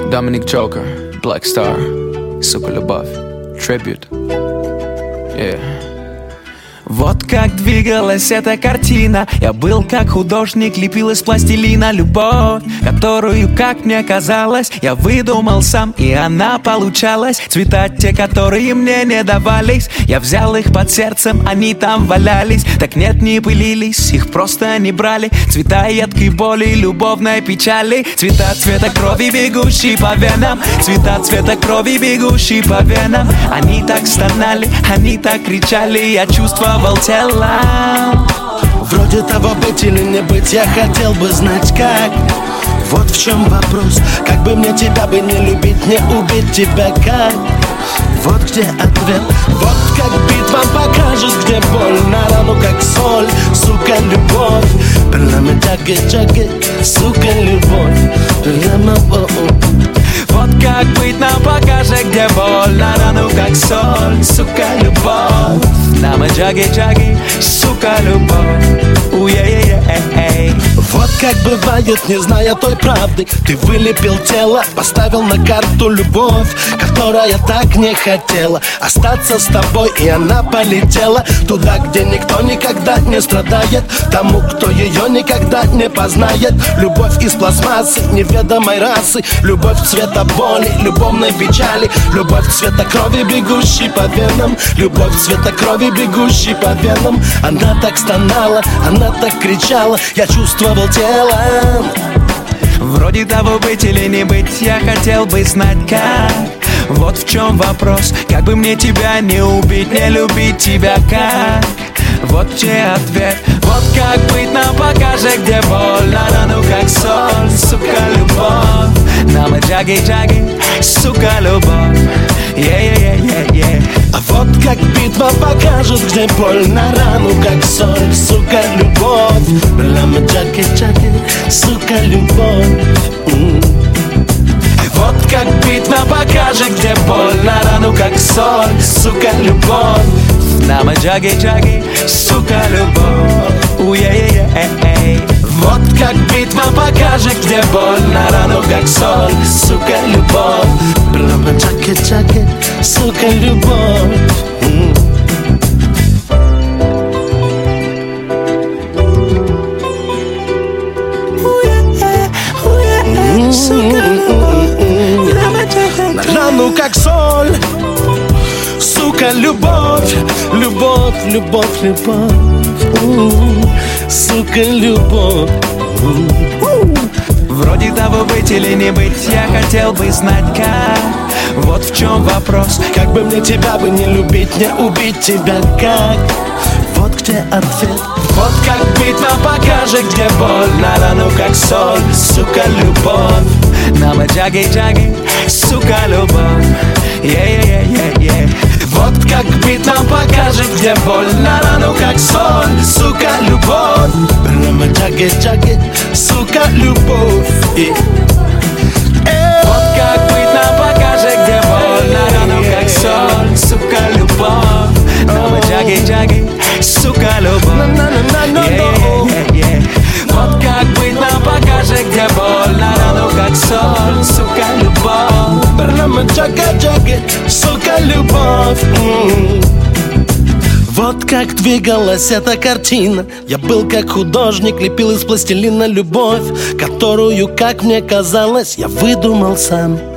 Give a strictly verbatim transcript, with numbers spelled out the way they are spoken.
Dominic Joker, Black Star, сука, любовь, Tribute. Yeah. Вот как двигалась эта картина. Я был как художник, лепил из пластилина любовь, которую, как мне казалось, я выдумал сам, и она получалась. Цвета те, которые мне не давались, я взял их под сердцем, они там валялись. Так нет, не пылились, их просто не брали. Цвета едкой боли, любовной печали. Цвета цвета крови, бегущей по венам. Цвета цвета крови, бегущей по венам. Они так стонали, они так кричали, я чувствовал телом. Вроде того быть или не быть, я хотел бы знать как. Вот в чем вопрос. Как бы мне тебя бы не любить, не убить тебя как. Вот где ответ. Вот как битва покажет, где боль на рану как соль. Сука, любовь. Прямо чаги-чаги. Сука, любовь. Прямо вот как быть нам покажет, где боль на рану как соль. Сука, любовь. Нам и джаги-джаги. Сука, любовь. У-е-е-е-эй. Вот как бывает, не зная той правды, ты вылепил тело, поставил на карту любовь, которая так не хотела остаться с тобой, и она полетела туда, где никто никогда не страдает, тому, кто ее никогда не познает. Любовь из пластмассы, неведомой расы, любовь цвета боли, любовной печали, любовь цвета крови, бегущей по венам, любовь цвета крови, бегущей по венам. Она так стонала, она так кричала, я чувствовал телом. Вроде того быть или не быть, я хотел бы знать как. Вот в чем вопрос. Как бы мне тебя не убить, не любить тебя как. Вот где ответ. Вот как быть нам покажет, где боль на рану как соль. Сука, любовь. Нам и джаги-джаги. Сука, любовь. Yeah-yeah-yeah-yeah-yeah. А вот как битва покажет, где боль на рану как соль. Сука, любовь. Прямо чаги-чаги. Сука, любовь. Mm. Вот как битва покажет, где боль на рану как соль. Сука, любовь. Нам и джаги-джаги. Сука, любовь. У-е-е-е-эй. Вот как битва покажет, где боль на рану как соль. Сука, любовь. Прямо чаги-чаги. Сука, любовь. Mm. На рану как соль. Сука, любовь. Любовь, любовь, любовь. У-у-у. Сука, любовь. У-у-у. Вроде того быть или не быть, я хотел бы знать как. Вот в чем вопрос. Как бы мне тебя бы не любить, не убить тебя как. Вот где ответ. Вот как битва покажет, где боль на рану как соль. Сука, любовь. Нам и джаги-джаги. Сука, любовь. Yeah-yeah-yeah-yeah-yeah. Вот как битва покажет, где боль на рану как соль. Сука, любовь. Прямо чаги-чаги. Сука, любовь. И... Вот как быть нам покажет, где боль на рану как соль. Сука, любовь. Нам и джаги-джаги. Сука, любовь. Yeah-yeah-yeah-yeah. Вот как быть нам покажет, где боль на рану как соль. Сука, любовь. Прямо чаги-чаги. Сука, любовь. Mm. Вот как двигалась эта картина. Я был как художник, лепил из пластилина любовь, которую, как мне казалось, я выдумал сам.